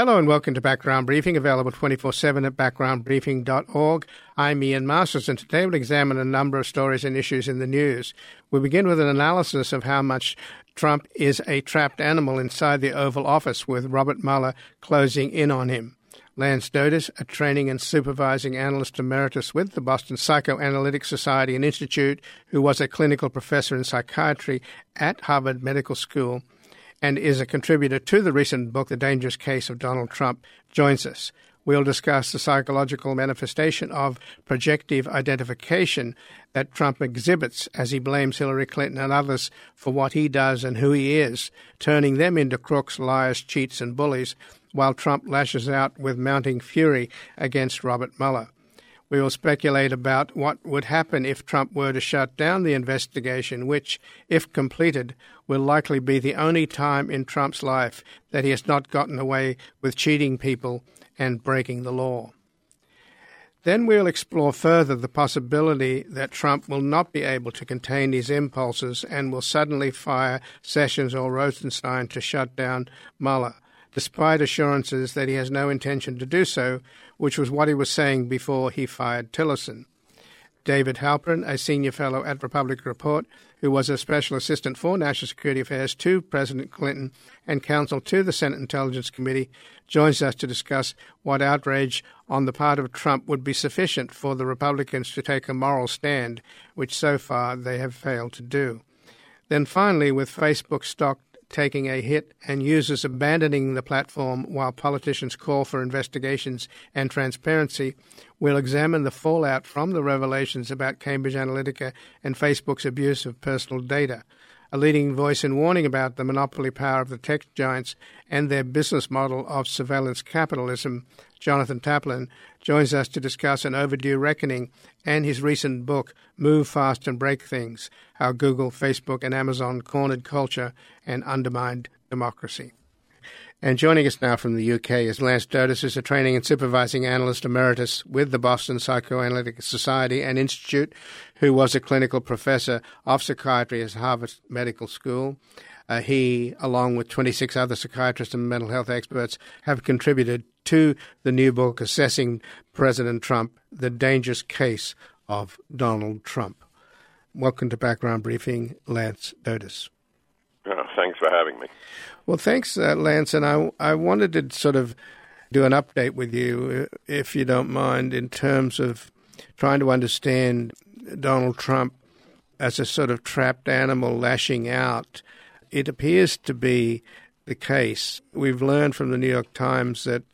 Hello and welcome to Background Briefing, available 24/7 at backgroundbriefing.org. I'm Ian Masters, and today we'll examine a number of stories and issues in the news. We begin with an analysis of how much Trump is a trapped animal inside the Oval Office, with Robert Mueller closing in on him. Lance Dotis, a training and supervising analyst emeritus with the Boston Psychoanalytic Society and Institute, who was a clinical professor in psychiatry at Harvard Medical School, and is a contributor to the recent book, The Dangerous Case of Donald Trump, joins us. We'll discuss the psychological manifestation of projective identification that Trump exhibits as he blames Hillary Clinton and others for what he does and who he is, turning them into crooks, liars, cheats, and bullies, while Trump lashes out with mounting fury against Robert Mueller. We will speculate about what would happen if Trump were to shut down the investigation, which, if completed, will likely be the only time in Trump's life that he has not gotten away with cheating people and breaking the law. Then we'll explore further the possibility that Trump will not be able to contain his impulses and will suddenly fire Sessions or Rosenstein to shut down Mueller, despite assurances that he has no intention to do so, which was what he was saying before he fired Tillerson. David Halperin, a senior fellow at Republic Report, who was a special assistant for national security affairs to President Clinton and counsel to the Senate Intelligence Committee, joins us to discuss what outrage on the part of Trump would be sufficient for the Republicans to take a moral stand, which so far they have failed to do. Then finally, with Facebook stock taking a hit and users abandoning the platform while politicians call for investigations and transparency, we'll examine the fallout from the revelations about Cambridge Analytica and Facebook's abuse of personal data. A leading voice in warning about the monopoly power of the tech giants and their business model of surveillance capitalism, Jonathan Taplin, joins us to discuss an overdue reckoning and his recent book, Move Fast and Break Things, How Google, Facebook, and Amazon Cornered Culture and Undermined Democracy. And joining us now from the UK is Lance Dotis, who's a training and supervising analyst emeritus with the Boston Psychoanalytic Society and Institute, who was a clinical professor of psychiatry at Harvard Medical School. He, along with 26 other psychiatrists and mental health experts, have contributed to the new book assessing President Trump, The Dangerous Case of Donald Trump. Welcome to Background Briefing, Lance Dotis. Thanks for having me. Well, thanks, Lance. And I wanted to sort of do an update with you, if you don't mind, in terms of trying to understand Donald Trump as a sort of trapped animal lashing out. It appears to be the case. We've learned from the New York Times that,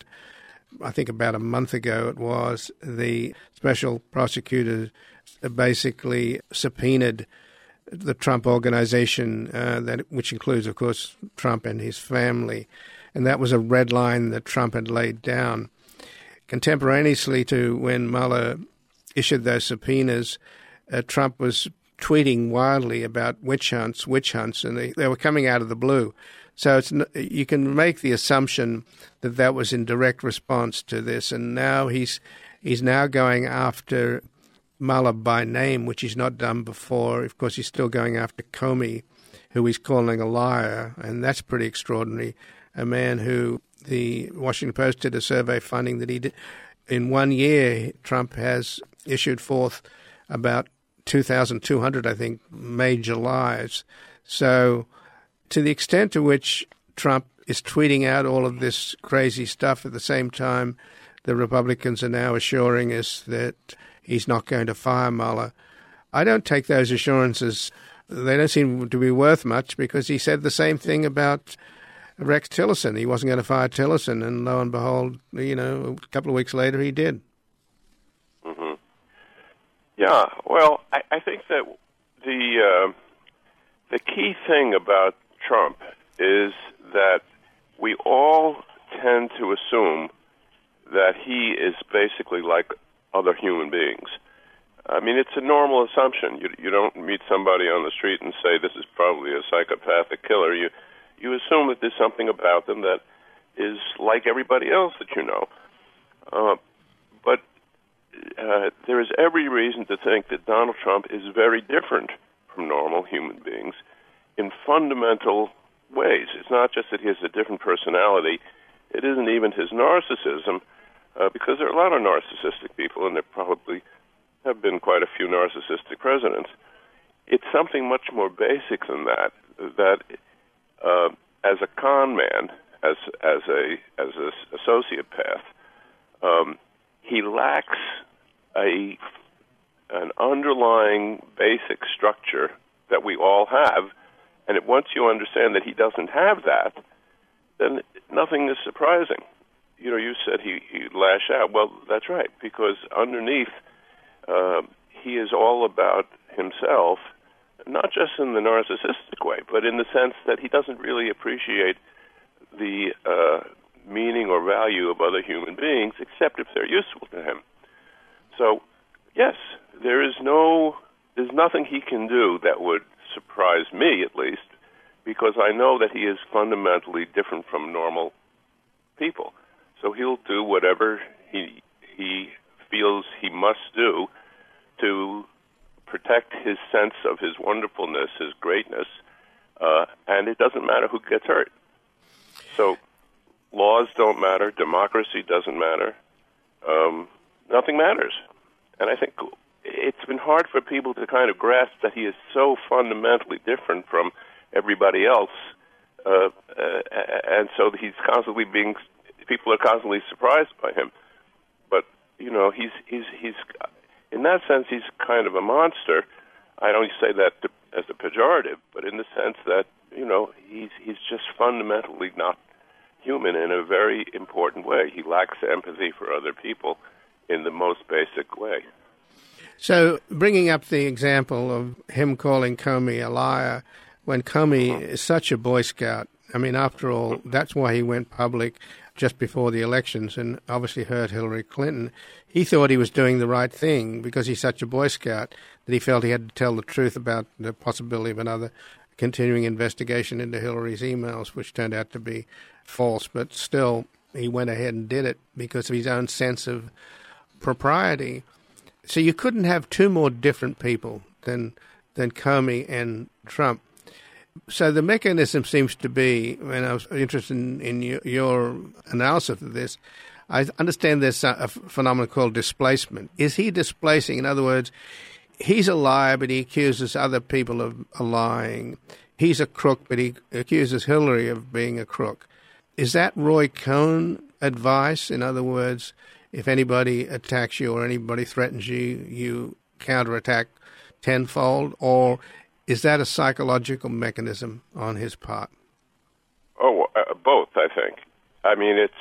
I think about a month ago it was, the special prosecutor basically subpoenaed the Trump Organization, which includes, of course, Trump and his family. And that was a red line that Trump had laid down. Contemporaneously to when Mueller issued those subpoenas, Trump was tweeting wildly about witch hunts, and they were coming out of the blue. So you can make the assumption that that was in direct response to this. And now he's now going after Mueller by name, which he's not done before. Of course, he's still going after Comey, who he's calling a liar, and that's pretty extraordinary. A man who the Washington Post did a survey finding that he did, in 1 year, Trump has issued forth about 2,200, I think, major lies. So to the extent to which Trump is tweeting out all of this crazy stuff at the same time, the Republicans are now assuring us that he's not going to fire Mueller. I don't take those assurances. They don't seem to be worth much, because he said the same thing about Rex Tillerson. He wasn't going to fire Tillerson, and lo and behold, a couple of weeks later he did. Mm-hmm. Yeah, well, I think that the key thing about Trump is that we all tend to assume that he is basically like other human beings. I mean, it's a normal assumption. You don't meet somebody on the street and say, this is probably a psychopathic killer. You assume that there's something about them that is like everybody else that you know. But there is every reason to think that Donald Trump is very different from normal human beings in fundamental ways. It's not just that he has a different personality. It isn't even his narcissism, because there are a lot of narcissistic people, and there probably have been quite a few narcissistic presidents. It's something much more basic than that. That as a con man, as a sociopath, he lacks an underlying basic structure that we all have, and once you understand that he doesn't have that, then nothing is surprising. You know, you said he'd lash out. Well, that's right, because underneath, he is all about himself, not just in the narcissistic way, but in the sense that he doesn't really appreciate the meaning or value of other human beings, except if they're useful to him. So, yes, there's nothing he can do that would surprise me, at least, because I know that he is fundamentally different from normal people. So he'll do whatever he feels he must do to protect his sense of his wonderfulness, his greatness, and it doesn't matter who gets hurt. So laws don't matter, democracy doesn't matter, nothing matters. And I think it's been hard for people to kind of grasp that he is so fundamentally different from everybody else, and so people are constantly surprised by him. But, you know, he's in that sense, he's kind of a monster. I don't say that as a pejorative, but in the sense that, you know, he's just fundamentally not human in a very important way. He lacks empathy for other people in the most basic way. So, bringing up the example of him calling Comey a liar, when Comey is such a Boy Scout, I mean, after all, that's why he went public just before the elections and obviously hurt Hillary Clinton. He thought he was doing the right thing because he's such a Boy Scout that he felt he had to tell the truth about the possibility of another continuing investigation into Hillary's emails, which turned out to be false. But still, he went ahead and did it because of his own sense of propriety. So you couldn't have two more different people than Comey and Trump. So the mechanism seems to be, and I was interested in your analysis of this, I understand there's a phenomenon called displacement. Is he displacing? In other words, he's a liar, but he accuses other people of lying. He's a crook, but he accuses Hillary of being a crook. Is that Roy Cohn advice? In other words, if anybody attacks you or anybody threatens you, you counterattack tenfold? Or is that a psychological mechanism on his part? Oh, both, I think. I mean, it's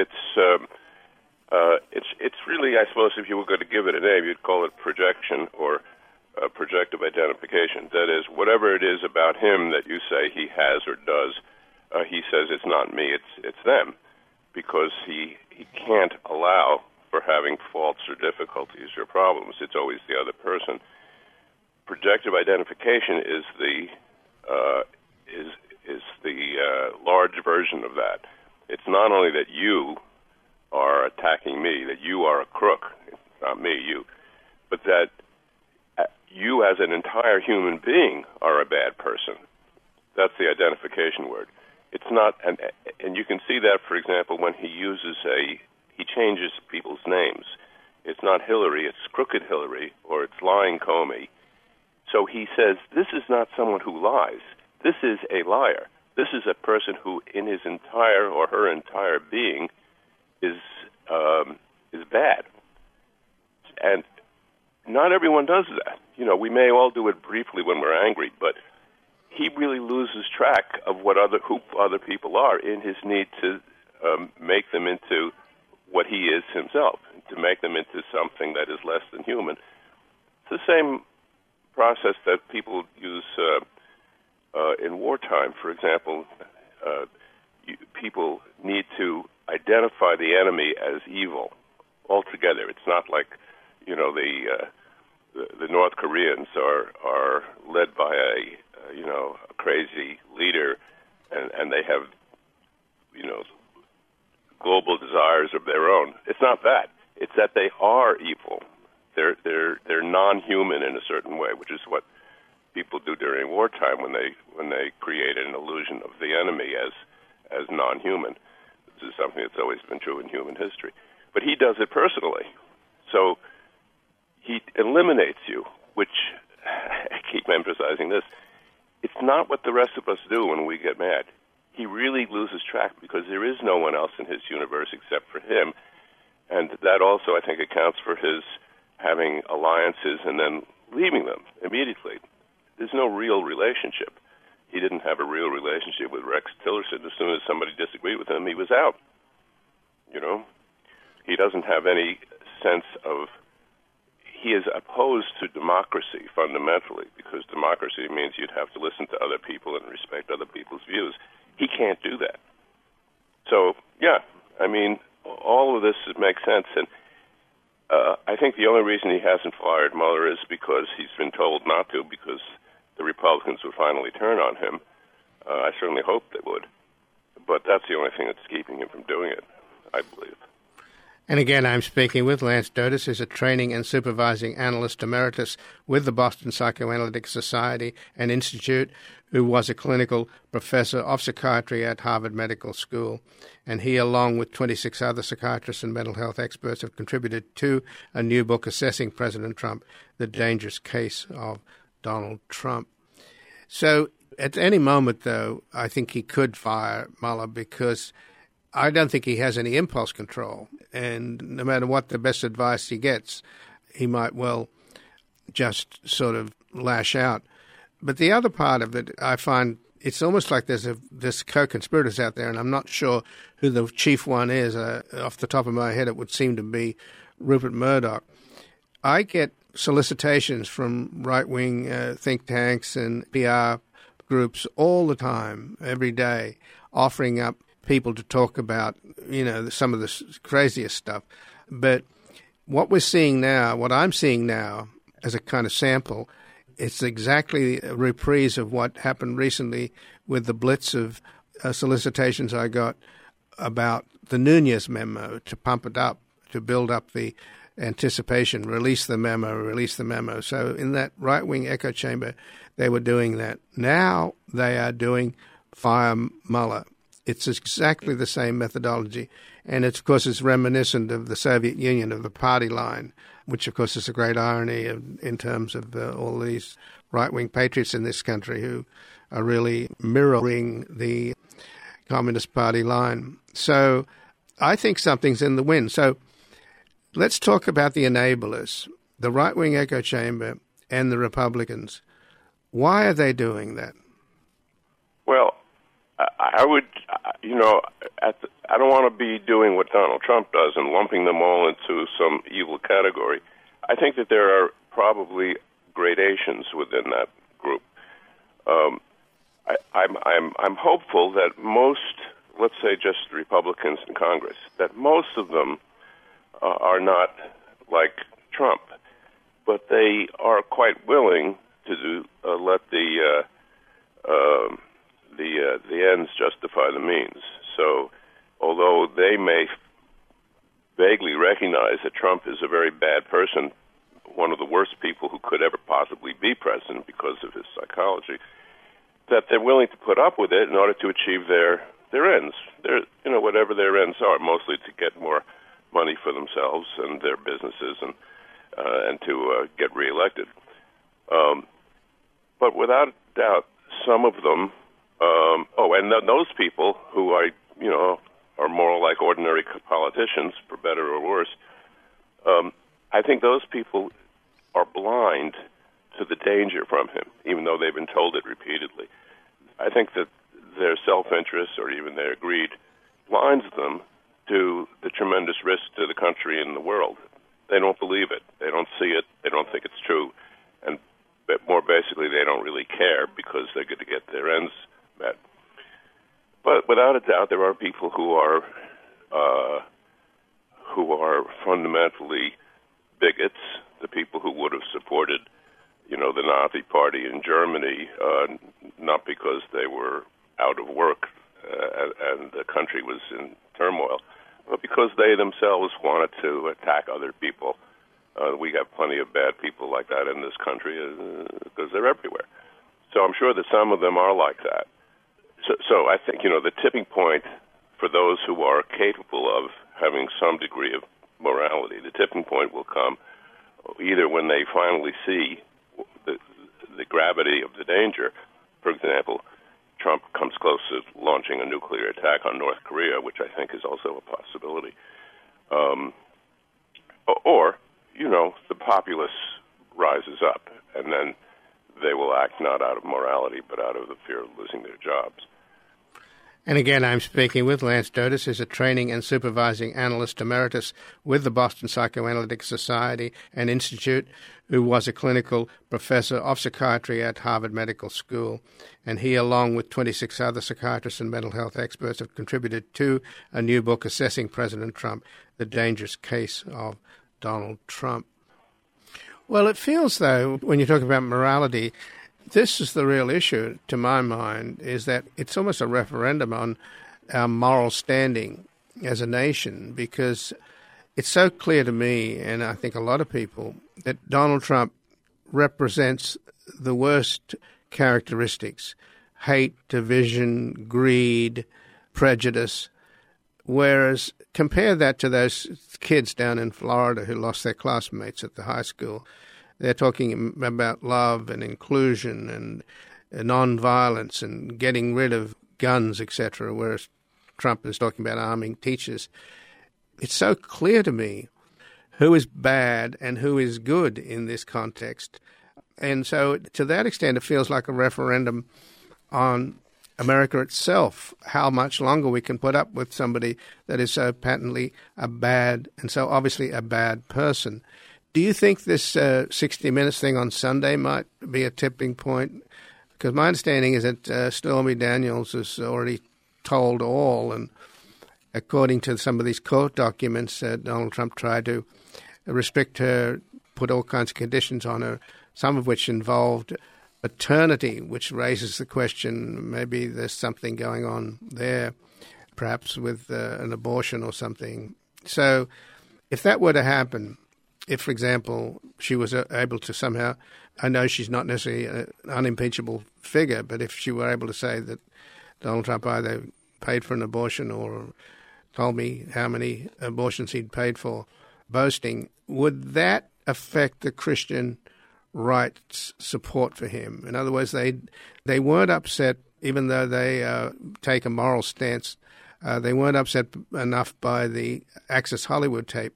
really, I suppose, if you were going to give it a name, you'd call it projection or projective identification. That is, whatever it is about him that you say he has or does, he says it's not me, it's them, because he can't allow for having faults or difficulties or problems. It's always the other person. Projective identification is the large version of that. It's not only that you are attacking me, that you are a crook, not me, you, but that you as an entire human being are a bad person. That's the identification word. It's not, and you can see that, for example, when he changes people's names. It's not Hillary, it's Crooked Hillary, or it's Lying Comey. So he says, this is not someone who lies. This is a liar. This is a person who, in his entire or her entire being, is bad. And not everyone does that. You know, we may all do it briefly when we're angry, but he really loses track of who other people are in his need to make them into what he is himself, to make them into something that is less than human. It's the same process that people use in wartime. For example, people need to identify the enemy as evil altogether. It's not like, you know, the North Koreans are led by a crazy leader, and they have, you know, global desires of their own. It's not that. It's that they are evil. They're non-human in a certain way, which is what people do during wartime when they create an illusion of the enemy as non-human. This is something that's always been true in human history. But he does it personally. So he eliminates you, which, I keep emphasizing this, it's not what the rest of us do when we get mad. He really loses track because there is no one else in his universe except for him. And that also, I think, accounts for his having alliances and then leaving them immediately. There's no real relationship. He didn't have a real relationship with Rex Tillerson. As soon as somebody disagreed with him, he was out. You know? He doesn't have any sense of... He is opposed to democracy fundamentally, because democracy means you'd have to listen to other people and respect other people's views. He can't do that. So, yeah, I mean, all of this makes sense. And I think the only reason he hasn't fired Mueller is because he's been told not to, because the Republicans would finally turn on him. I certainly hope they would. But that's the only thing that's keeping him from doing it, I believe. And again, I'm speaking with Lance Dotis, who's a training and supervising analyst emeritus with the Boston Psychoanalytic Society and Institute, who was a clinical professor of psychiatry at Harvard Medical School. And he, along with 26 other psychiatrists and mental health experts, have contributed to a new book assessing President Trump, The Dangerous Case of Donald Trump. So at any moment, though, I think he could fire Mueller, because I don't think he has any impulse control. And no matter what the best advice he gets, he might well just sort of lash out. But the other part of it, I find it's almost like there's co-conspirators out there, and I'm not sure who the chief one is. Off the top of my head, it would seem to be Rupert Murdoch. I get solicitations from right-wing think tanks and PR groups all the time, every day, offering up people to talk about, you know, some of the craziest stuff. But what we're seeing now, what I'm seeing now as a kind of sample, it's exactly a reprise of what happened recently with the blitz of solicitations I got about the Nunes memo, to pump it up, to build up the anticipation, release the memo. So in that right-wing echo chamber, they were doing that. Now they are doing fire Mueller. It's exactly the same methodology. And it's, of course, it's reminiscent of the Soviet Union, of the party line, which, of course, is a great irony in terms of all these right-wing patriots in this country who are really mirroring the Communist Party line. So I think something's in the wind. So let's talk about the enablers, the right-wing echo chamber and the Republicans. Why are they doing that? Well, I would, I don't want to be doing what Donald Trump does and lumping them all into some evil category. I think that there are probably gradations within that group. I'm hopeful that most, let's say just Republicans in Congress, that most of them are not like Trump, but they are quite willing to let the ends justify the means. So, although they may vaguely recognize that Trump is a very bad person, one of the worst people who could ever possibly be president because of his psychology, that they're willing to put up with it in order to achieve their ends. Whatever their ends are, mostly to get more money for themselves and their businesses and to get reelected. But without a doubt, some of them, and those people who are more like ordinary politicians, for better or worse, I think those people are blind to the danger from him, even though they've been told it repeatedly. I think that their self-interest or even their greed blinds them to the tremendous risk to the country and the world. They don't believe it. They don't see it. They don't think it's true. And more basically, they don't really care because they're going to get their ends met. But without a doubt, there are people who are fundamentally bigots, the people who would have supported, the Nazi Party in Germany, not because they were out of work and the country was in turmoil, but because they themselves wanted to attack other people. We have plenty of bad people like that in this country because they're everywhere. So I'm sure that some of them are like that. So I think, the tipping point for those who are capable of having some degree of morality. The tipping point will come either when they finally see the gravity of the danger. For example, Trump comes close to launching a nuclear attack on North Korea, which I think is also a possibility. Or, the populace rises up, and then they will act not out of morality, but out of the fear of losing their jobs. And again, I'm speaking with Lance Dotis, who's a training and supervising analyst emeritus with the Boston Psychoanalytic Society and Institute, who was a clinical professor of psychiatry at Harvard Medical School. And he, along with 26 other psychiatrists and mental health experts, have contributed to a new book assessing President Trump, The Dangerous Case of Donald Trump. Well, it feels, though, when you talk about morality, this is the real issue, to my mind, is that it's almost a referendum on our moral standing as a nation, because it's so clear to me, and I think a lot of people, that Donald Trump represents the worst characteristics: hate, division, greed, prejudice. Whereas compare that to those kids down in Florida who lost their classmates at the high school. They're talking about love and inclusion and non-violence and getting rid of guns, etc., whereas Trump is talking about arming teachers. It's so clear to me who is bad and who is good in this context. And so to that extent, it feels like a referendum on America itself, how much longer we can put up with somebody that is so patently a bad and so obviously a bad person. Do you think this 60 Minutes thing on Sunday might be a tipping point? Because my understanding is that Stormy Daniels has already told all, and according to some of these court documents, Donald Trump tried to restrict her, put all kinds of conditions on her, some of which involved paternity, which raises the question, maybe there's something going on there, perhaps with an abortion or something. So if that were to happen, if, for example, she was able to somehow, I know she's not necessarily an unimpeachable figure, but if she were able to say that Donald Trump either paid for an abortion or told me how many abortions he'd paid for, boasting, would that affect the Christian rights support for him? In other words, they weren't upset, even though they take a moral stance, they weren't upset enough by the Access Hollywood tape.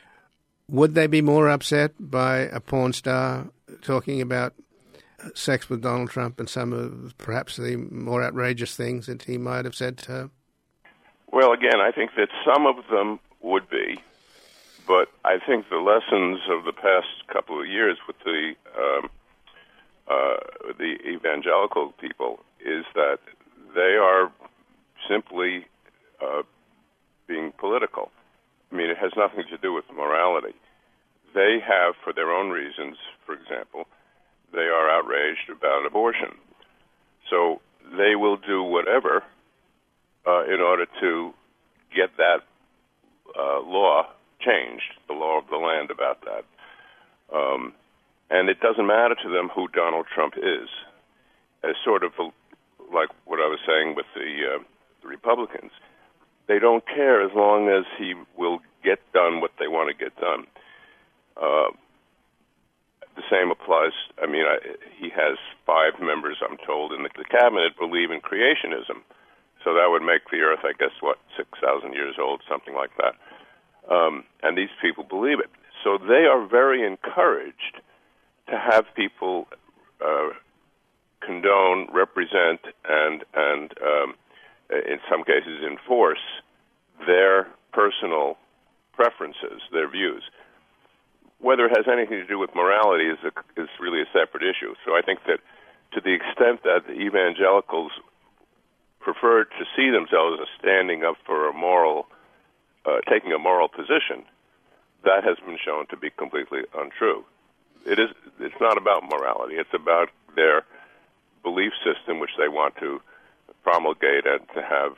Would they be more upset by a porn star talking about sex with Donald Trump and some of perhaps the more outrageous things that he might have said to her? Well, again, I think that some of them would be, but I think the lessons of the past couple of years with the evangelical people is that they are simply being political. I mean, it has nothing to do with morality. They have, for their own reasons, for example, they are outraged about abortion. So they will do whatever in order to get that law changed, the law of the land about that. And it doesn't matter to them who Donald Trump is. As sort of like what I was saying with the Republicans. They don't care as long as he will get done what they want to get done. The same applies. I mean, he has 5 members, I'm told, in the cabinet believe in creationism. So that would make the Earth, I guess, 6,000 years old, something like that. And these people believe it. So they are very encouraged to have people condone, represent, and in some cases enforce their personal preferences, their views. Whether it has anything to do with morality is really a separate issue. So I think that to the extent that the evangelicals prefer to see themselves as standing up for a moral, taking a moral position, that has been shown to be completely untrue. It's not about morality. It's about their belief system, which they want to promulgate and to have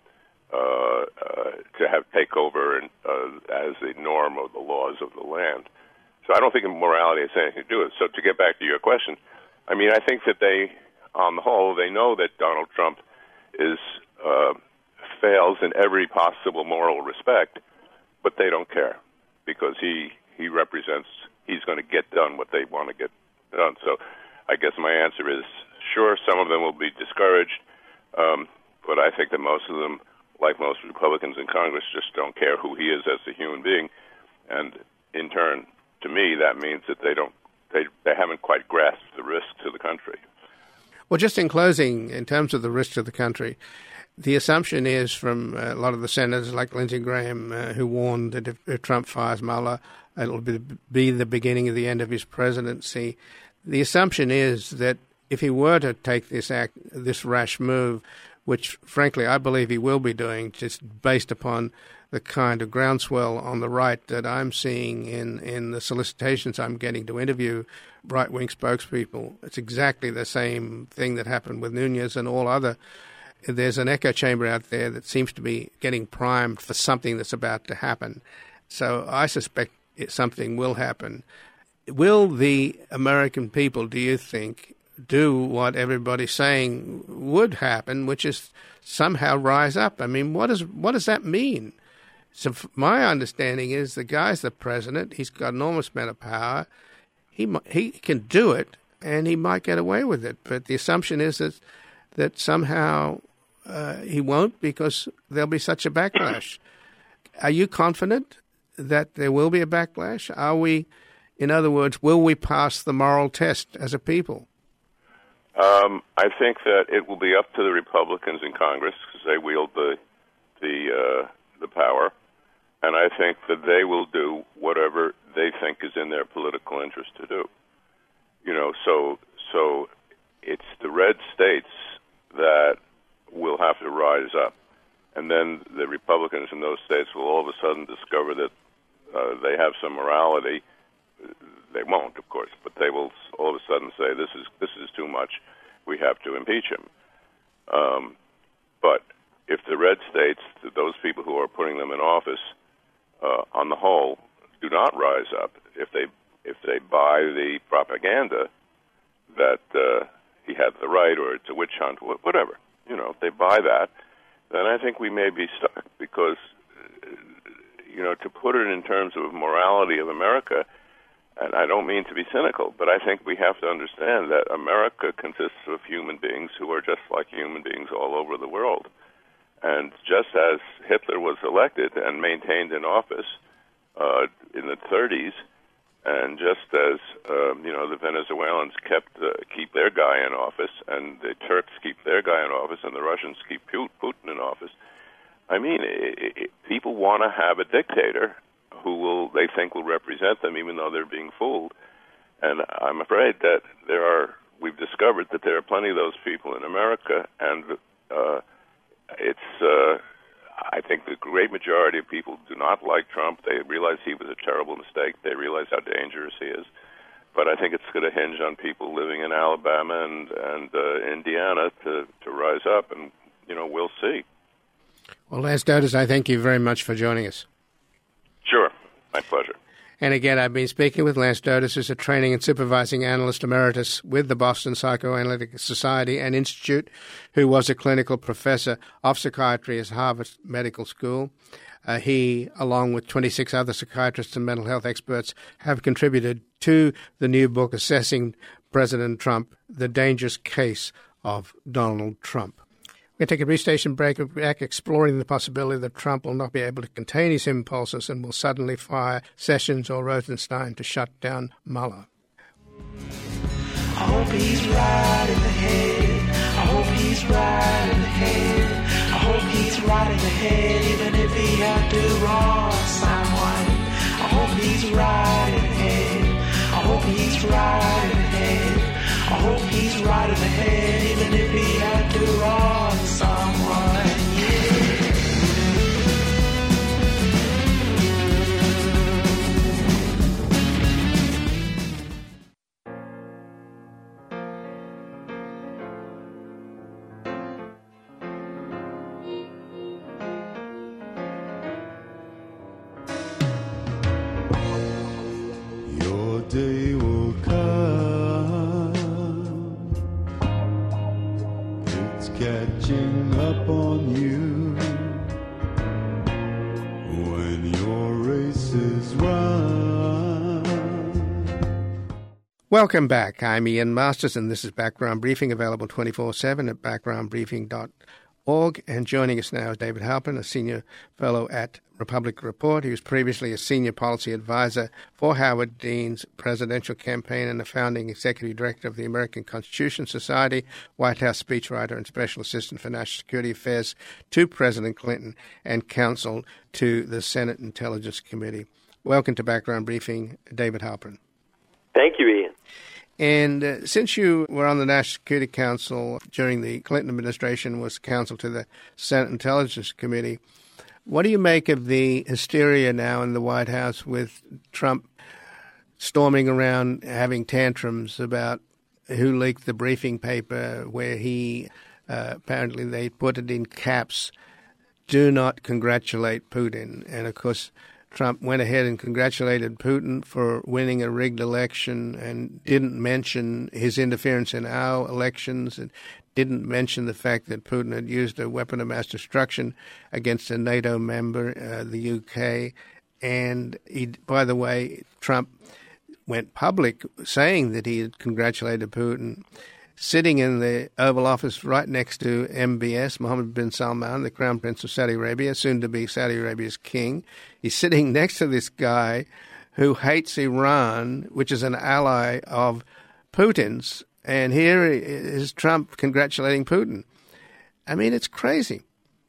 take over and, as the norm of the laws of the land. So I don't think morality has anything to do with it. So to get back to your question, I mean, I think that they, on the whole, they know that Donald Trump is fails in every possible moral respect, but they don't care because he represents, he's going to get done what they want to get done. So I guess my answer is, sure, some of them will be discouraged, but I think that most of them, like most Republicans in Congress, just don't care who he is as a human being. And in turn, to me, that means that they haven't quite grasped the risk to the country. Well, just in closing, in terms of the risk to the country, the assumption is from a lot of the senators like Lindsey Graham, who warned that if Trump fires Mueller, it'll be the beginning of the end of his presidency. The assumption is that if he were to take this rash move, which frankly I believe he will be doing, just based upon the kind of groundswell on the right that I'm seeing in the solicitations I'm getting to interview right-wing spokespeople, it's exactly the same thing that happened with Nunes and all other. There's an echo chamber out there that seems to be getting primed for something that's about to happen. So I suspect something will happen. Will the American people, do you think, do what everybody's saying would happen, which is somehow rise up? I mean, what does that mean? So my understanding is the guy's the president. He's got an enormous amount of power. He can do it, and he might get away with it. But the assumption is that somehow he won't, because there'll be such a backlash. Are you confident that there will be a backlash? Are we, in other words, will we pass the moral test as a people? I think that it will be up to the Republicans in Congress, because they wield the power, and I think that they will do whatever they think is in their political interest to do. You know, so it's the red states that will have to rise up, and then the Republicans in those states will all of a sudden discover that they have some morality. They won't, of course, but they will all of a sudden say, this is too much. We have to impeach him. But if the red states, those people who are putting them in office, on the whole, do not rise up, if they buy the propaganda that he had the right, or it's a witch hunt, whatever, you know, if they buy that, then I think we may be stuck, because, you know, to put it in terms of morality of America, and I don't mean to be cynical, but I think we have to understand that America consists of human beings who are just like human beings all over the world. And just as Hitler was elected and maintained in office in the 30s, and just as you know, the Venezuelans keep their guy in office, and the Turks keep their guy in office, and the Russians keep Putin in office, I mean, people want to have a dictator who they think will represent them, even though they're being fooled. And I'm afraid that we've discovered that there are plenty of those people in America, and I think the great majority of people do not like Trump. They realize he was a terrible mistake. They realize how dangerous he is. But I think it's going to hinge on people living in Alabama and Indiana to rise up, and, you know, we'll see. Well, Lance Dotis, I thank you very much for joining us. Sure. My pleasure. And again, I've been speaking with Lance Dotis, who's a training and supervising analyst emeritus with the Boston Psychoanalytic Society and Institute, who was a clinical professor of psychiatry at Harvard Medical School. He, along with 26 other psychiatrists and mental health experts, have contributed to the new book assessing President Trump, The Dangerous Case of Donald Trump. We're going to take a brief station break. We're back exploring the possibility that Trump will not be able to contain his impulses and will suddenly fire Sessions or Rosenstein to shut down Mueller. I hope he's right in the head. I hope he's right in the head. I hope he's right in the head, even if he had to wrong someone. I hope he's right in the head. I hope he's right in the head. I hope he's right in the head, even if he had to wrong someone. Your day will come. It's catching up on you. run. Welcome back. I'm Ian Masters, and this is Background Briefing, available 24/7 at backgroundbriefing.org. And joining us now is David Halpern, a senior fellow at Republic Report. He was previously a senior policy advisor for Howard Dean's presidential campaign and the founding executive director of the American Constitution Society, White House speechwriter and special assistant for national security affairs to President Clinton, and counsel to the Senate Intelligence Committee. Welcome to Background Briefing, David Halpern. Thank you, Ian. And since you were on the National Security Council during the Clinton administration, was counsel to the Senate Intelligence Committee, what do you make of the hysteria now in the White House with Trump storming around having tantrums about who leaked the briefing paper where he, apparently they put it in caps, "Do not congratulate Putin." And of course, Trump went ahead and congratulated Putin for winning a rigged election and didn't mention his interference in our elections and didn't mention the fact that Putin had used a weapon of mass destruction against a NATO member, the UK. And by the way, Trump went public saying that he had congratulated Putin, sitting in the Oval Office right next to MBS, Mohammed bin Salman, the Crown Prince of Saudi Arabia, soon to be Saudi Arabia's king. He's sitting next to this guy who hates Iran, which is an ally of Putin's, and here is Trump congratulating Putin. I mean, it's crazy.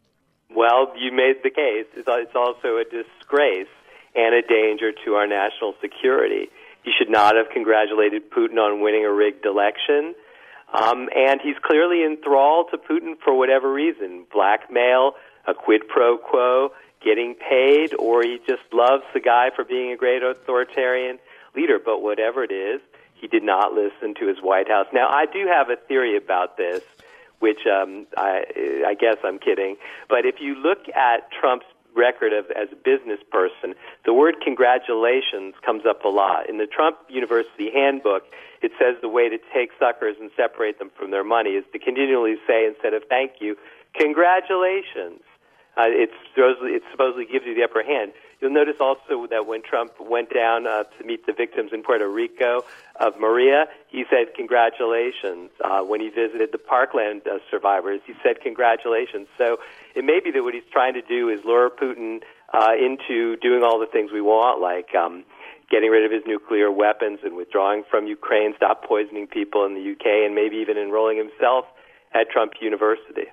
Well, you made the case. It's also a disgrace and a danger to our national security. He should not have congratulated Putin on winning a rigged election. And he's clearly enthralled to Putin for whatever reason, blackmail, a quid pro quo, getting paid, or he just loves the guy for being a great authoritarian leader. But whatever it is, he did not listen to his White House. Now, I do have a theory about this, which I guess I'm kidding. But if you look at Trump's record as a business person, the word congratulations comes up a lot. In the Trump University handbook, it says the way to take suckers and separate them from their money is to continually say, instead of thank you, congratulations. It supposedly gives you the upper hand. You'll notice also that when Trump went down to meet the victims in Puerto Rico of Maria, he said congratulations. When he visited the Parkland survivors, he said congratulations. So it may be that what he's trying to do is lure Putin into doing all the things we want, like getting rid of his nuclear weapons and withdrawing from Ukraine, stop poisoning people in the UK, and maybe even enrolling himself at Trump University.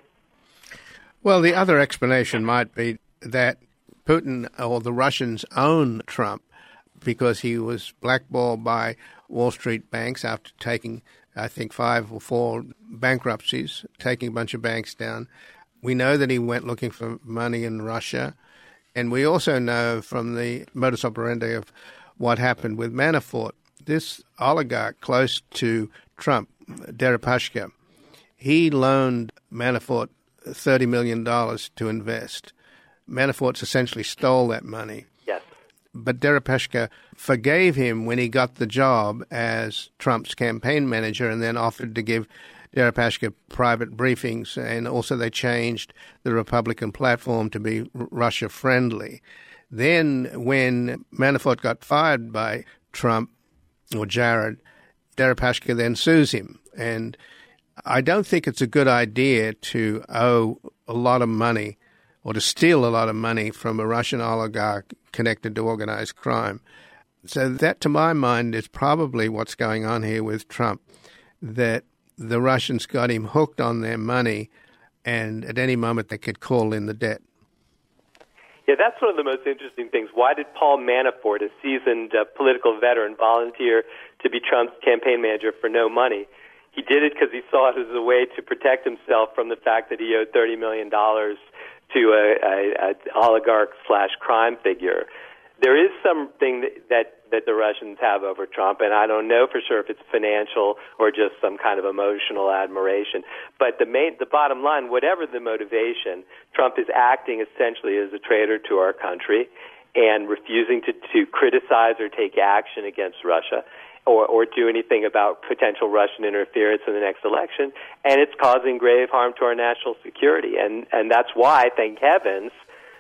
Well, the other explanation might be that Putin or the Russians own Trump because he was blackballed by Wall Street banks after taking, I think, 5 or 4 bankruptcies, taking a bunch of banks down. We know that he went looking for money in Russia. And we also know from the modus operandi of what happened with Manafort, this oligarch close to Trump, Deripaska, he loaned Manafort $30 million to invest. Manafort essentially stole that money. Yes. But Deripaska forgave him when he got the job as Trump's campaign manager and then offered to give Deripaska private briefings. And also they changed the Republican platform to be Russia-friendly. Then when Manafort got fired by Trump or Jared, Deripaska then sues him. And I don't think it's a good idea to owe a lot of money or to steal a lot of money from a Russian oligarch connected to organized crime. So that, to my mind, is probably what's going on here with Trump, that the Russians got him hooked on their money and at any moment they could call in the debt. Yeah, that's one of the most interesting things. Why did Paul Manafort, a seasoned political veteran, volunteer to be Trump's campaign manager for no money? He did it because he saw it as a way to protect himself from the fact that he owed $30 million to an oligarch/crime figure. There is something that the Russians have over Trump, and I don't know for sure if it's financial or just some kind of emotional admiration. But the bottom line, whatever the motivation, Trump is acting essentially as a traitor to our country and refusing to criticize or take action against Russia or do anything about potential Russian interference in the next election, and it's causing grave harm to our national security. And that's why, thank heavens,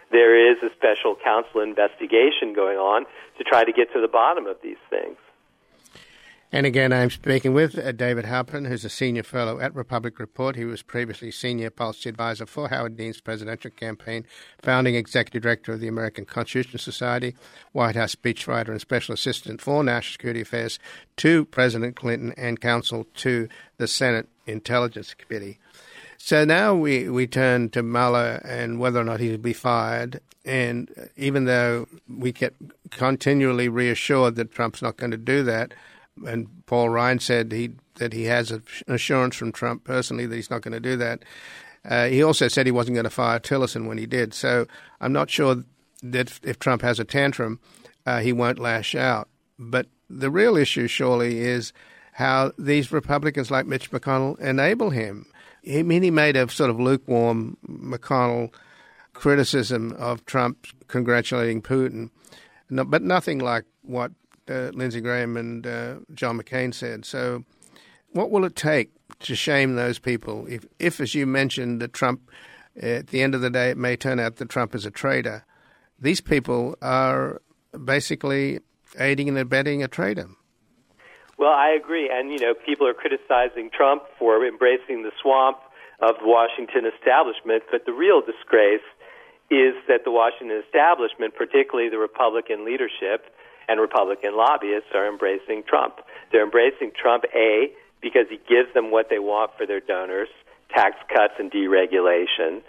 there is a special counsel investigation going on to try to get to the bottom of these things. And again, I'm speaking with David Halpern, who's a senior fellow at Republic Report. He was previously senior policy advisor for Howard Dean's presidential campaign, founding executive director of the American Constitution Society, White House speechwriter and special assistant for national security affairs to President Clinton, and counsel to the Senate Intelligence Committee. So now we turn to Mueller and whether or not he'll be fired. And even though we get continually reassured that Trump's not going to do that, and Paul Ryan said that he has an assurance from Trump personally that he's not going to do that. He also said he wasn't going to fire Tillerson when he did. So I'm not sure that if Trump has a tantrum, he won't lash out. But the real issue surely is how these Republicans like Mitch McConnell enable him. I mean, he made a sort of lukewarm McConnell criticism of Trump congratulating Putin, but nothing like what Lindsey Graham and John McCain said. So what will it take to shame those people? If, as you mentioned, that Trump, at the end of the day, it may turn out that Trump is a traitor, these people are basically aiding and abetting a traitor. Well, I agree. And, people are criticizing Trump for embracing the swamp of the Washington establishment. But the real disgrace is that the Washington establishment, particularly the Republican leadership and Republican lobbyists, are embracing Trump. They're embracing Trump, A, because he gives them what they want for their donors, tax cuts and deregulation.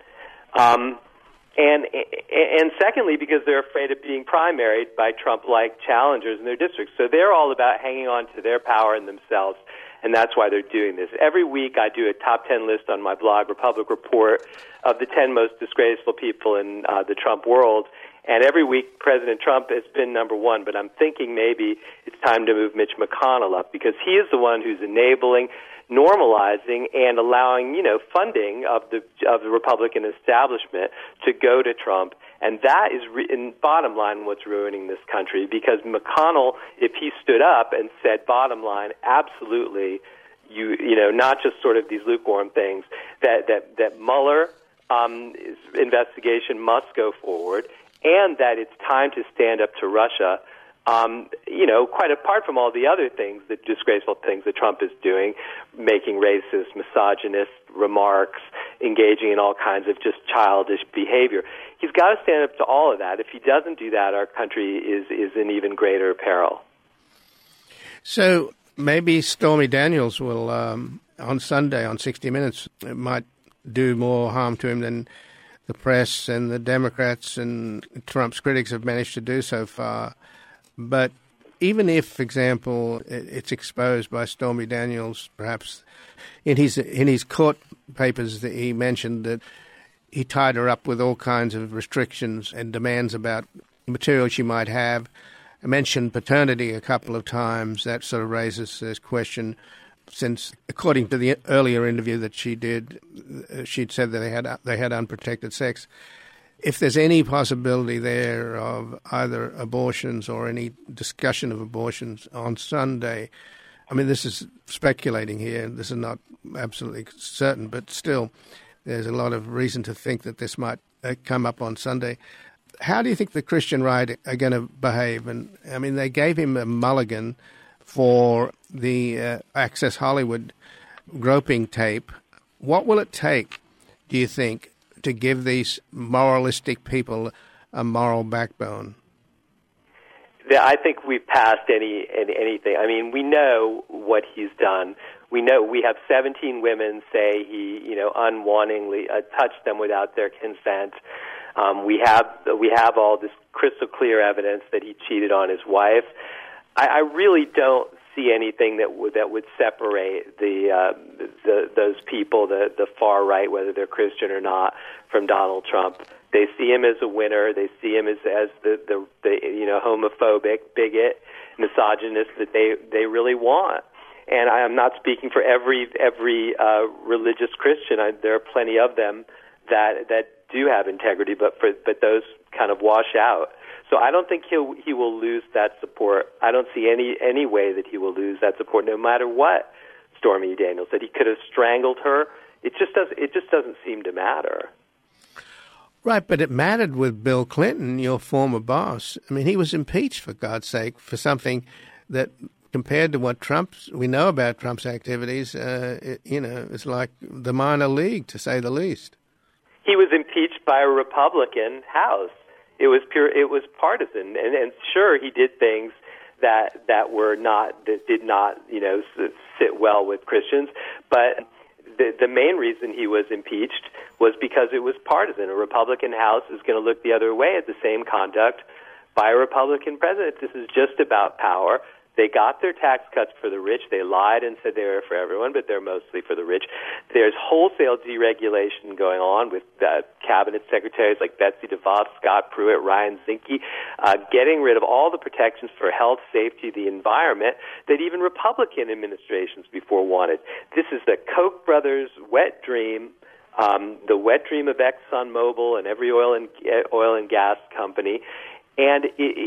And secondly, because they're afraid of being primaried by Trump-like challengers in their districts. So they're all about hanging on to their power and themselves, and that's why they're doing this. Every week I do a top 10 list on my blog, Republic Report, of the 10 most disgraceful people in the Trump world. And every week President Trump has been number one, but I'm thinking maybe it's time to move Mitch McConnell up, because he is the one who's enabling, normalizing, and allowing, funding of the Republican establishment to go to Trump. And that is, in bottom line, what's ruining this country, because McConnell, if he stood up and said, bottom line, absolutely, not just sort of these lukewarm things, that Mueller investigation must go forward, and that it's time to stand up to Russia, quite apart from all the other things, the disgraceful things that Trump is doing, making racist, misogynist remarks, engaging in all kinds of just childish behavior. He's got to stand up to all of that. If he doesn't do that, our country is in even greater peril. So maybe Stormy Daniels will, on Sunday, on 60 Minutes, it might do more harm to him than the press and the Democrats and Trump's critics have managed to do so far. But even if, for example, it's exposed by Stormy Daniels, perhaps in his court papers that he mentioned that he tied her up with all kinds of restrictions and demands about material she might have. I mentioned paternity a couple of times. That sort of raises this question, since according to the earlier interview that she did, she'd said that they had unprotected sex. If there's any possibility there of either abortions or any discussion of abortions on Sunday, I mean, this is speculating here. This is not absolutely certain, but still, there's a lot of reason to think that this might come up on Sunday. How do you think the Christian right are going to behave? And I mean, they gave him a mulligan for the Access Hollywood groping tape. What will it take, do you think, to give these moralistic people a moral backbone? I think we've passed anything. I mean, we know what he's done. We know we have 17 women say he, unwantingly touched them without their consent. We have all this crystal clear evidence that he cheated on his wife. I really don't see anything that would separate those people, the far right, whether they're Christian or not, from Donald Trump. They see him as a winner. They see him as the homophobic, bigot, misogynist that they really want. And I am not speaking for every religious Christian. There are plenty of them that do have integrity, but those kind of wash out. So I don't think he will lose that support. I don't see any way that he will lose that support, no matter what Stormy Daniels said. He could have strangled her. It just doesn't seem to matter. Right, but it mattered with Bill Clinton, your former boss. I mean, he was impeached, for God's sake, for something that, compared to what we know about Trump's activities, it's like the minor league, to say the least. He was impeached by a Republican House. It was partisan, and sure, he did things that did not sit well with Christians, but the main reason he was impeached was because it was partisan. A Republican House is going to look the other way at the same conduct by a Republican president. This is just about power. They got their tax cuts for the rich. They lied and said they were for everyone, but they're mostly for the rich. There's wholesale deregulation going on with cabinet secretaries like Betsy DeVos, Scott Pruitt, Ryan Zinke, getting rid of all the protections for health, safety, the environment that even Republican administrations before wanted. This is the Koch brothers' wet dream, the wet dream of ExxonMobil and every oil and gas company. And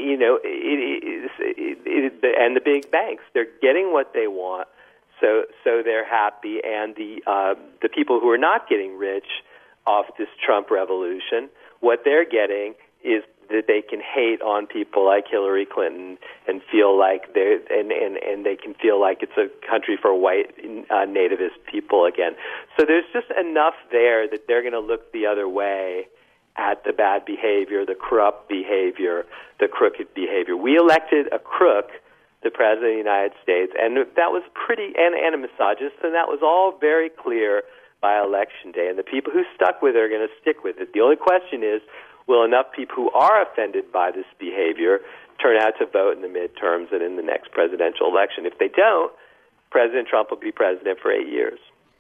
and the big banks, they're getting what they want, so they're happy. And the people who are not getting rich off this Trump revolution, what they're getting is that they can hate on people like Hillary Clinton and feel like and they can feel like it's a country for white nativist people again. So there's just enough there that they're going to look the other way at the bad behavior, the corrupt behavior, the crooked behavior. We elected a crook, the President of the United States, and that was and a misogynist, and that was all very clear by Election Day. And the people who stuck with it are going to stick with it. The only question is, will enough people who are offended by this behavior turn out to vote in the midterms and in the next presidential election? If they don't, President Trump will be president for 8 years.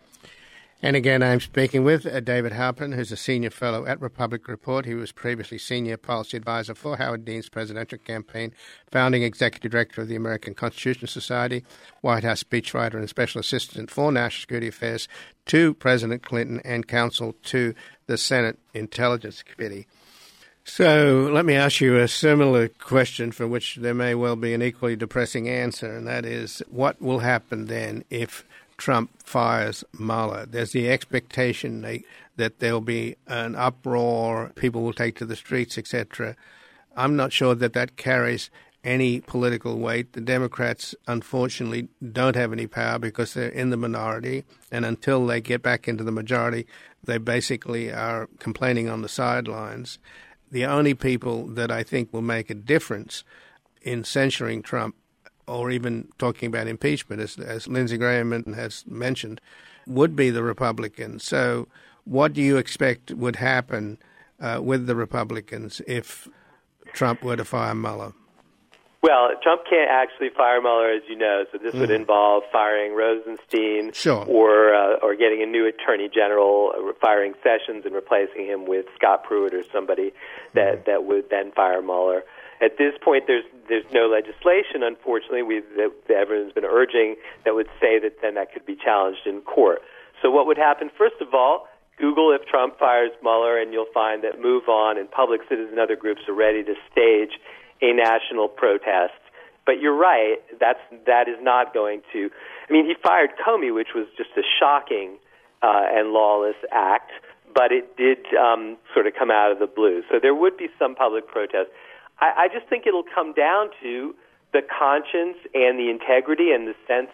And again, I'm speaking with David Halpern, who's a senior fellow at Republic Report. He was previously senior policy advisor for Howard Dean's presidential campaign, founding executive director of the American Constitution Society, White House speechwriter and special assistant for national security affairs to President Clinton, and counsel to the Senate Intelligence Committee. So let me ask you a similar question for which there may well be an equally depressing answer, and that is, what will happen then if Trump fires Mueller? There's the expectation that there'll be an uproar, people will take to the streets, etc. I'm not sure that carries any political weight. The Democrats, unfortunately, don't have any power because they're in the minority, and until they get back into the majority, they basically are complaining on the sidelines. The only people that I think will make a difference in censuring Trump, or even talking about impeachment, as Lindsey Graham has mentioned, would be the Republicans. So what do you expect would happen with the Republicans if Trump were to fire Mueller? Well, Trump can't actually fire Mueller, as you know, so this would involve firing Rosenstein, sure, or getting a new attorney general, firing Sessions and replacing him with Scott Pruitt or somebody that would then fire Mueller. At this point, there's no legislation, unfortunately, that everyone's been urging that would say that then that could be challenged in court. So what would happen, first of all, Google if Trump fires Mueller, and you'll find that MoveOn and Public Citizen and other groups are ready to stage a national protest. But you're right, that is not going to... I mean, he fired Comey, which was just a shocking and lawless act, but it did sort of come out of the blue. So there would be some public protest. I just think it'll come down to the conscience and the integrity and the sense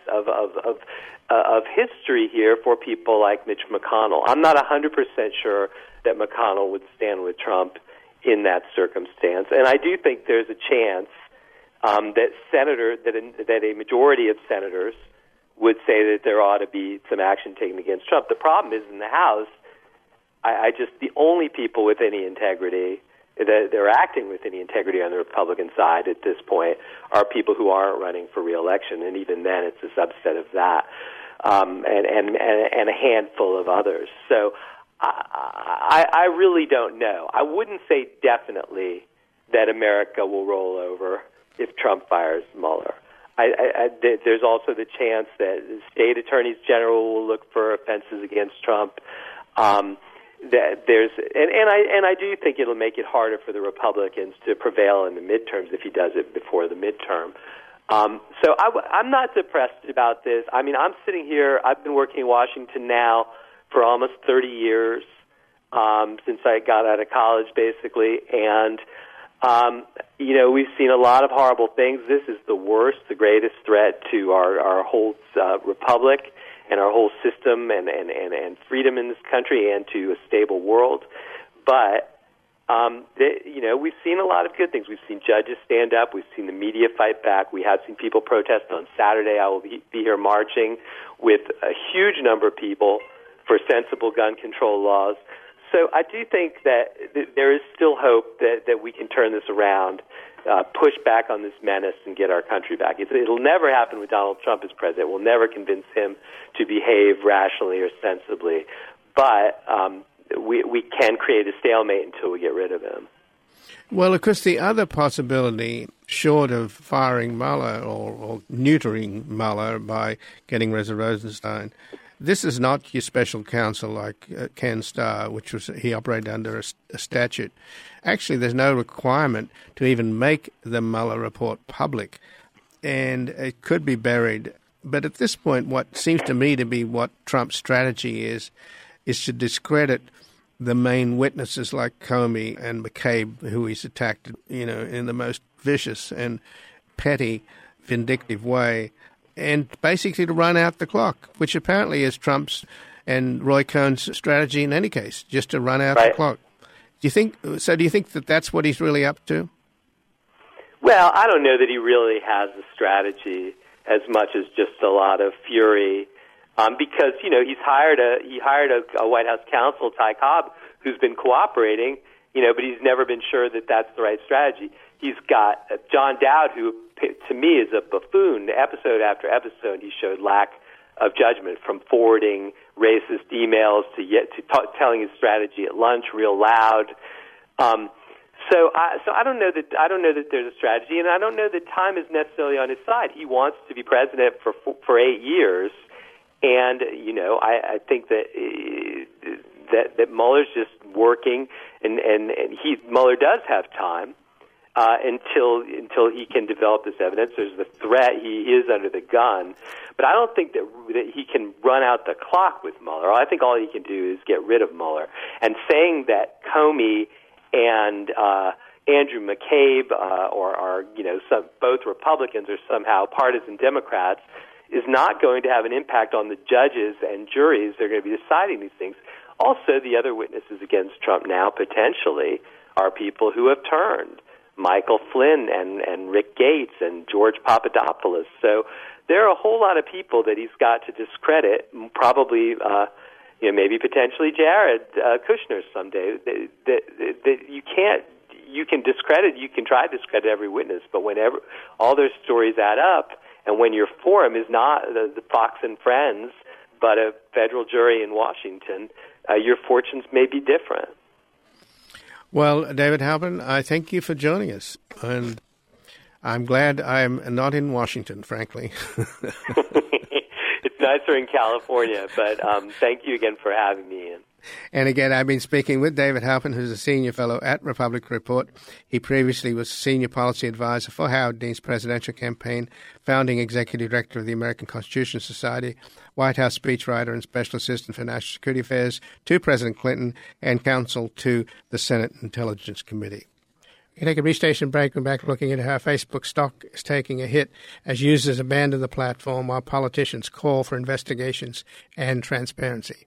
of history here for people like Mitch McConnell. I'm not 100% sure that McConnell would stand with Trump in that circumstance, and I do think there's a chance that a majority of senators would say that there ought to be some action taken against Trump. The problem is in the House, the only people with any integrity that they're acting with any integrity on the Republican side at this point are people who aren't running for re-election, and even then it's a subset of that, and a handful of others. So I really don't know. I wouldn't say definitely that America will roll over if Trump fires Mueller. There's also the chance that state attorneys general will look for offenses against Trump. I do think it'll make it harder for the Republicans to prevail in the midterms if he does it before the midterm. So I'm not depressed about this. I mean, I'm sitting here. I've been working in Washington now for almost 30 years. since I got out of college, basically. And, we've seen a lot of horrible things. This is the worst, the greatest threat to our whole republic and our whole system and freedom in this country and to a stable world. But, we've seen a lot of good things. We've seen judges stand up. We've seen the media fight back. We have seen people protest. On Saturday, I will be here marching with a huge number of people for sensible gun control laws. So I do think that there is still hope that we can turn this around, push back on this menace, and get our country back. It'll never happen with Donald Trump as president. We'll never convince him to behave rationally or sensibly. But we can create a stalemate until we get rid of him. Well, of course, the other possibility, short of firing Mueller or neutering Mueller by getting Reza Rosenstein, this is not your special counsel like Ken Starr, which was he operated under a statute. Actually, there's no requirement to even make the Mueller report public, and it could be buried. But at this point, what seems to me to be what Trump's strategy is to discredit the main witnesses like Comey and McCabe, who he's attacked, in the most vicious and petty, vindictive way, and basically to run out the clock, which apparently is Trump's and Roy Cohn's strategy in any case, just to run out the clock. Do you think that that's what he's really up to? Well, I don't know that he really has a strategy as much as just a lot of fury. Because he hired a White House counsel, Ty Cobb, who's been cooperating, but he's never been sure that that's the right strategy. He's got John Dowd, who to me is a buffoon. Episode after episode, he showed lack of judgment, from forwarding racist emails to telling his strategy at lunch real loud. So I don't know that there's a strategy, and I don't know that time is necessarily on his side. He wants to be president for 8 years. And I think that Mueller's just working, and Mueller does have time until he can develop this evidence. There's the threat; he is under the gun, but I don't think that he can run out the clock with Mueller. I think all he can do is get rid of Mueller. And saying that Comey and Andrew McCabe or both Republicans are somehow partisan Democrats is not going to have an impact on the judges and juries. They're going to be deciding these things. Also, the other witnesses against Trump now, potentially, are people who have turned. Michael Flynn and Rick Gates and George Papadopoulos. So there are a whole lot of people that he's got to discredit, probably, maybe potentially Jared Kushner someday, that you can't. You can try to discredit every witness, but whenever all their stories add up, and when your forum is not the Fox and Friends, but a federal jury in Washington, your fortunes may be different. Well, David Halpern, I thank you for joining us, and I'm glad I'm not in Washington, frankly. It's nicer in California, but thank you again for having me in. And again, I've been speaking with David Halpern, who's a senior fellow at Republic Report. He previously was senior policy advisor for Howard Dean's presidential campaign, founding executive director of the American Constitution Society, White House speechwriter and special assistant for national security affairs to President Clinton, and counsel to the Senate Intelligence Committee. We take a brief station break. We're back looking at how Facebook stock is taking a hit as users abandon the platform while politicians call for investigations and transparency.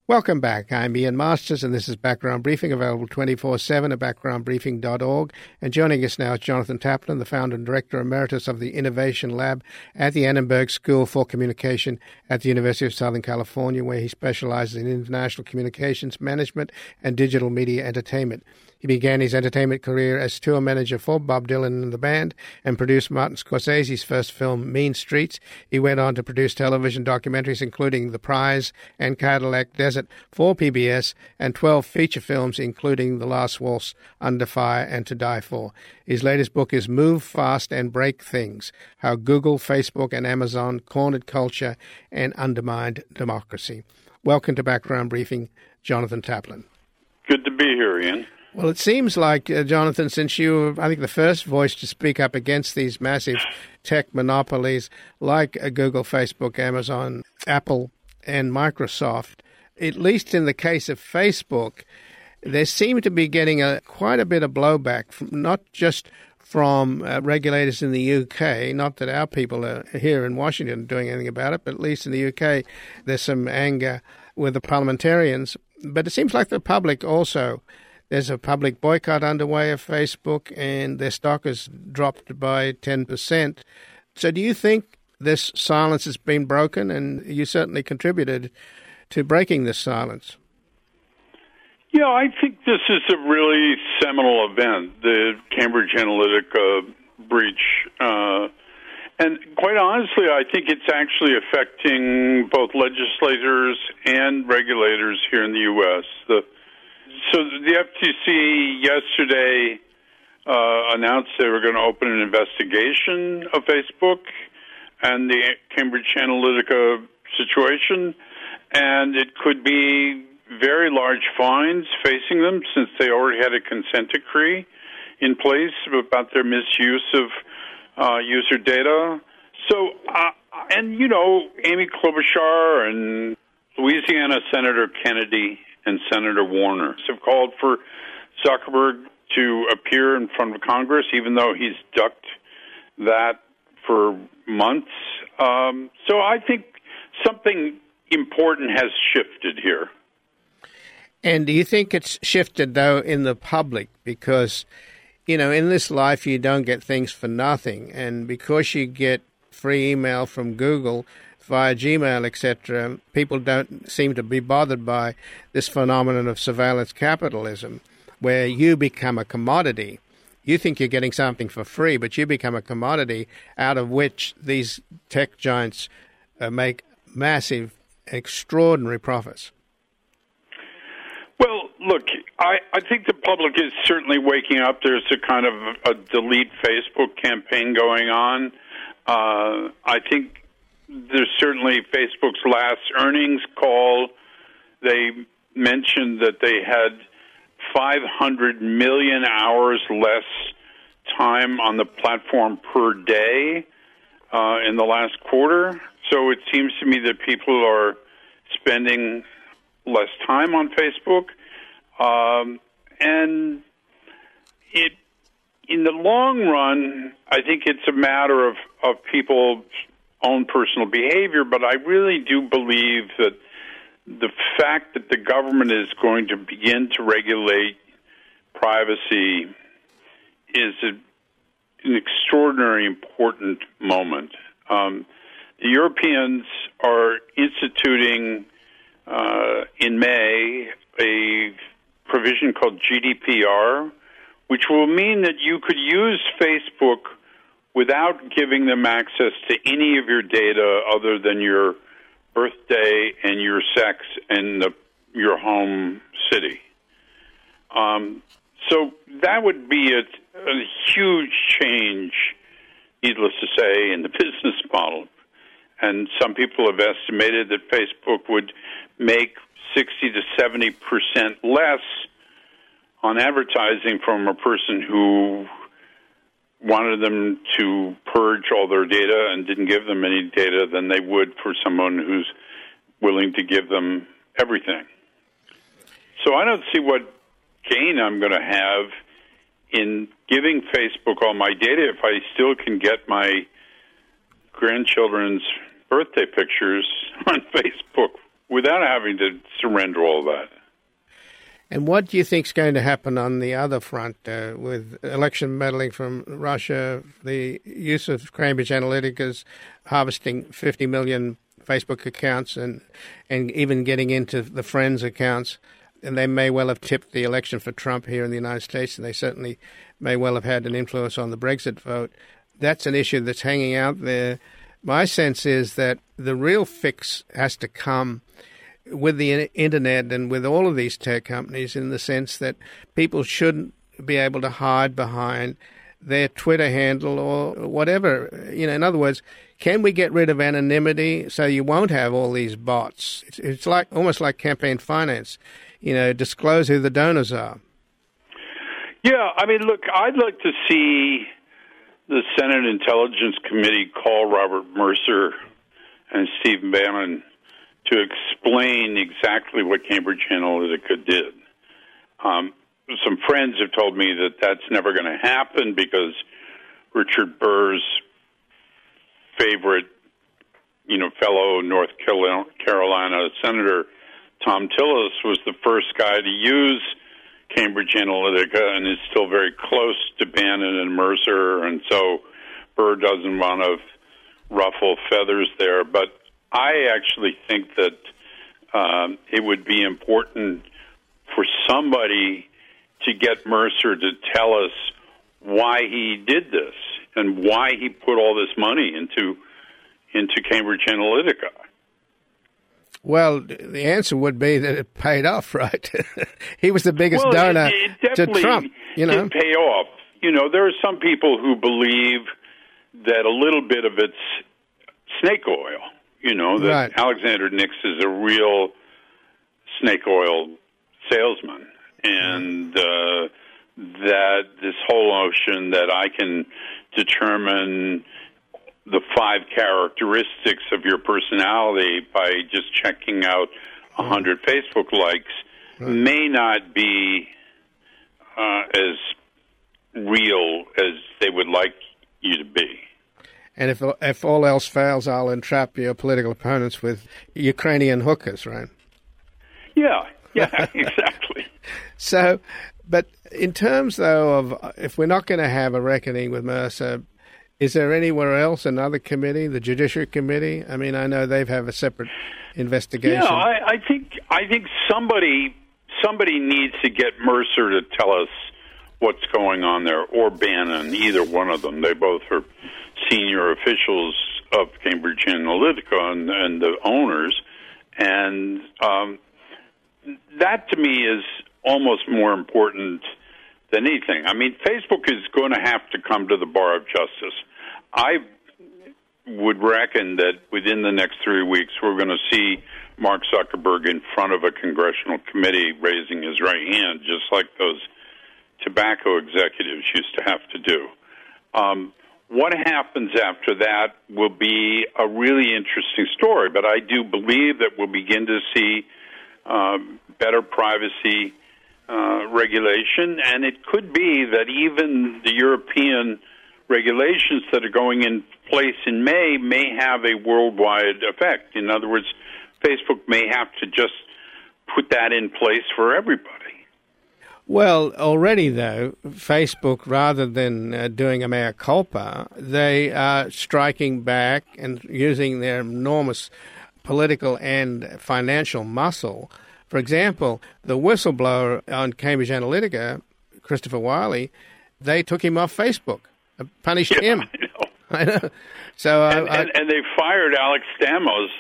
Welcome back. I'm Ian Masters, and this is Background Briefing, available 24/7 at backgroundbriefing.org. And joining us now is Jonathan Taplin, the founder and director emeritus of the Innovation Lab at the Annenberg School for Communication at the University of Southern California, where he specializes in international communications management and digital media entertainment. He began his entertainment career as tour manager for Bob Dylan and the band and produced Martin Scorsese's first film, Mean Streets. He went on to produce television documentaries, including The Prize and Cadillac Desert for PBS, and 12 feature films, including The Last Waltz, Under Fire, and To Die For. His latest book is Move Fast and Break Things: How Google, Facebook, and Amazon Cornered Culture and Undermined Democracy. Welcome to Background Briefing, Jonathan Taplin. Good to be here, Ian. Well, it seems like, Jonathan, since you were, I think, the first voice to speak up against these massive tech monopolies like Google, Facebook, Amazon, Apple, and Microsoft, at least in the case of Facebook, they seem to be getting quite a bit of blowback, not just from regulators in the UK, not that our people are here in Washington doing anything about it, but at least in the UK there's some anger with the parliamentarians. But it seems like the public also. There's a public boycott underway of Facebook, and their stock has dropped by 10%. So do you think this silence has been broken? And you certainly contributed to breaking this silence. Yeah, I think this is a really seminal event, the Cambridge Analytica breach. And quite honestly, I think it's actually affecting both legislators and regulators here in the U.S. So the FTC yesterday announced they were going to open an investigation of Facebook and the Cambridge Analytica situation, and it could be very large fines facing them since they already had a consent decree in place about their misuse of user data. So, and you know, Amy Klobuchar and Louisiana Senator Kennedy and Senator Warner have called for Zuckerberg to appear in front of Congress, even though he's ducked that for months. So I think something important has shifted here. And do you think it's shifted, though, in the public? Because, you know, in this life you don't get things for nothing. And because you get free email from Google via Gmail, etc., people don't seem to be bothered by this phenomenon of surveillance capitalism, where you become a commodity. You think you're getting something for free, but you become a commodity out of which these tech giants make massive, extraordinary profits. Well, look, I think the public is certainly waking up. There's a kind of a delete Facebook campaign going on. I think there's certainly Facebook's last earnings call. They mentioned that they had 500 million hours less time on the platform per day in the last quarter. So it seems to me that people are spending less time on Facebook. And in the long run, I think it's a matter of people's own personal behavior, but I really do believe that the fact that the government is going to begin to regulate privacy is an extraordinarily important moment. The Europeans are instituting in May a provision called GDPR, which will mean that you could use Facebook without giving them access to any of your data other than your birthday and your sex and your home city. So that would be a huge change, needless to say, in the business model. And some people have estimated that Facebook would make 60 to 70% less on advertising from a person who wanted them to purge all their data and didn't give them any data than they would for someone who's willing to give them everything. So I don't see what gain I'm going to have in giving Facebook all my data if I still can get my grandchildren's birthday pictures on Facebook without having to surrender all that. And what do you think is going to happen on the other front with election meddling from Russia, the use of Cambridge Analytica's harvesting 50 million Facebook accounts and even getting into the Friends accounts? And they may well have tipped the election for Trump here in the United States, and they certainly may well have had an influence on the Brexit vote. That's an issue that's hanging out there. My sense is that the real fix has to come with the internet and with all of these tech companies, in the sense that people shouldn't be able to hide behind their Twitter handle or whatever. In other words, can we get rid of anonymity so you won't have all these bots? It's like almost like campaign finance. Disclose who the donors are. Yeah, I mean, look, I'd like to see the Senate Intelligence Committee call Robert Mercer and Steve Bannon to explain exactly what Cambridge Analytica did. Some friends have told me that that's never going to happen because Richard Burr's favorite, fellow North Carolina Senator Tom Tillis was the first guy to use Cambridge Analytica and is still very close to Bannon and Mercer, and so Burr doesn't want to ruffle feathers there. But I actually think that it would be important for somebody to get Mercer to tell us why he did this and why he put all this money into Cambridge Analytica. Well, the answer would be that it paid off, right? He was the biggest donor to Trump. Did pay off. There are some people who believe that a little bit of it's snake oil. That right. Alexander Nix is a real snake oil salesman, and that this whole notion that I can determine the 5 characteristics of your personality by just checking out 100 Facebook likes may not be as real as they would like you to be. And if all else fails, I'll entrap your political opponents with Ukrainian hookers, right? Yeah, exactly. So, but in terms, though, of if we're not going to have a reckoning with Mercer, is there anywhere else, another committee, the Judiciary Committee? I mean, I know they have a separate investigation. Yeah, I think somebody needs to get Mercer to tell us what's going on there, or Bannon, either one of them. They both are senior officials of Cambridge Analytica and the owners, and that to me is almost more important than anything. I mean, Facebook is going to have to come to the bar of justice. I would reckon that within the next 3 weeks, we're going to see Mark Zuckerberg in front of a congressional committee raising his right hand, just like those tobacco executives used to have to do. What happens after that will be a really interesting story, but I do believe that we'll begin to see better privacy regulation, and it could be that even the European regulations that are going in place in may have a worldwide effect. In other words, Facebook may have to just put that in place for everybody. Well, already, though, Facebook, rather than doing a mea culpa, they are striking back and using their enormous political and financial muscle. For example, the whistleblower on Cambridge Analytica, Christopher Wiley, they took him off Facebook, punished him. I know. So, and they fired Alex Stamos,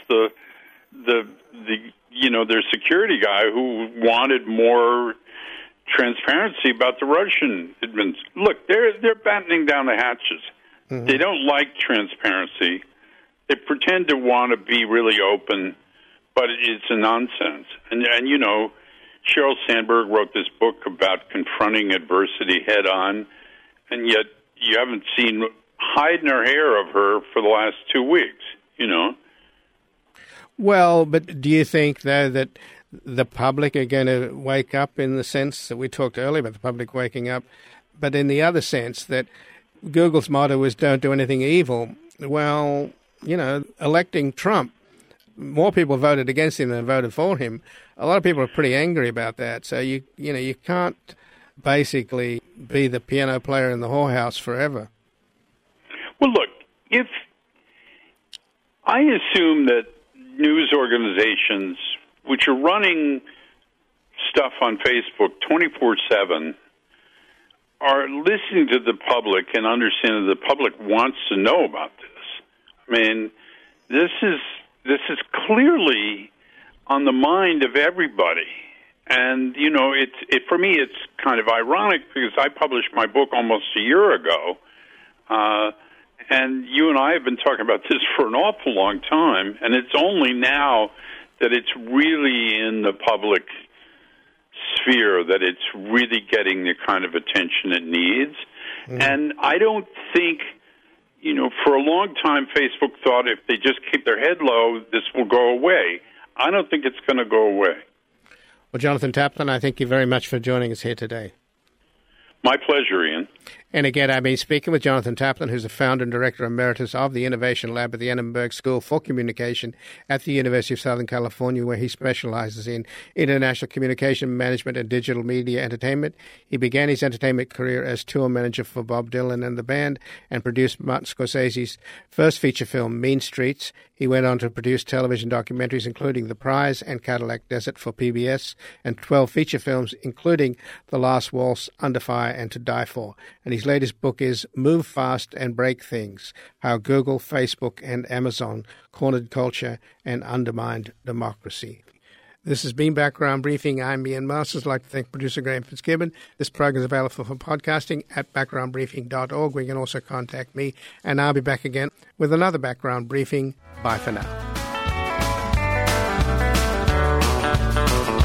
their security guy, who wanted more transparency about the Russian administration. Look, they're battening down the hatches. Mm-hmm. They don't like transparency. They pretend to want to be really open, but it's a nonsense. And Sheryl Sandberg wrote this book about confronting adversity head on, and yet you haven't seen hide nor hair of her for the last 2 weeks, Well, but do you think, though, that the public are going to wake up in the sense that we talked earlier about the public waking up, but in the other sense that Google's motto is don't do anything evil? Well, electing Trump more people voted against him than voted for him. A lot of people are pretty angry about that. So you can't basically be the piano player in the whorehouse forever. Well, look, if I assume that news organizations which are running stuff on Facebook 24/7 are listening to the public and understanding that the public wants to know about this. I mean, this is clearly on the mind of everybody. And, for me, it's kind of ironic because I published my book almost a year ago. And you and I have been talking about this for an awful long time. And it's only now that it's really in the public sphere that it's really getting the kind of attention it needs. And I don't think, for a long time Facebook thought if they just keep their head low, this will go away. I don't think it's going to go away. Well, Jonathan Taplin, I thank you very much for joining us here today. My pleasure, Ian. And again, I've been speaking with Jonathan Taplin, who's the founder and director emeritus of the Innovation Lab at the Annenberg School for Communication at the University of Southern California, where he specializes in international communication management and digital media entertainment. He began his entertainment career as tour manager for Bob Dylan and the band and produced Martin Scorsese's first feature film, Mean Streets. He went on to produce television documentaries, including The Prize and Cadillac Desert for PBS, and 12 feature films, including The Last Waltz, Under Fire, and To Die For. And his latest book is Move Fast and Break Things, How Google, Facebook, and Amazon Cornered Culture and Undermined Democracy. This has been Background Briefing. I'm Ian Masters. I'd like to thank producer Graham Fitzgibbon. This program is available for podcasting at backgroundbriefing.org, where you can also contact me. And I'll be back again with another Background Briefing. Bye for now.